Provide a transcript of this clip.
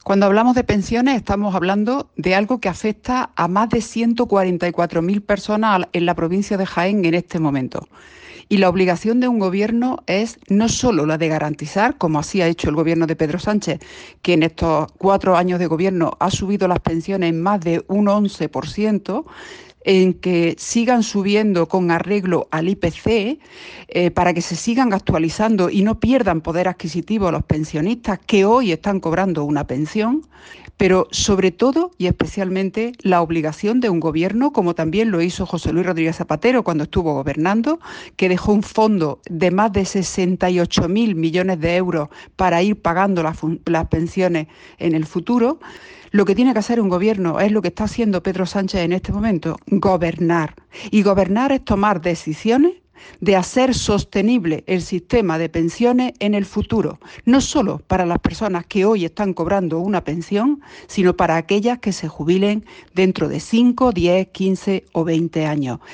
Cuando hablamos de pensiones estamos hablando de algo que afecta a más de 144.000 personas en la provincia de Jaén en este momento. Y la obligación de un gobierno es no solo la de garantizar, como así ha hecho el gobierno de Pedro Sánchez, que en estos 4 años de gobierno ha subido las pensiones en más de un 11%, en que sigan subiendo con arreglo al IPC, para que se sigan actualizando y no pierdan poder adquisitivo los pensionistas que hoy están cobrando una pensión, pero sobre todo y especialmente la obligación de un gobierno, como también lo hizo José Luis Rodríguez Zapatero cuando estuvo gobernando, que dejó un fondo de más de 68.000 millones de euros para ir pagando las pensiones en el futuro. Lo que tiene que hacer un gobierno es lo que está haciendo Pedro Sánchez en este momento: gobernar. Y gobernar es tomar decisiones de hacer sostenible el sistema de pensiones en el futuro, no solo para las personas que hoy están cobrando una pensión, sino para aquellas que se jubilen dentro de 5, 10, 15 o 20 años.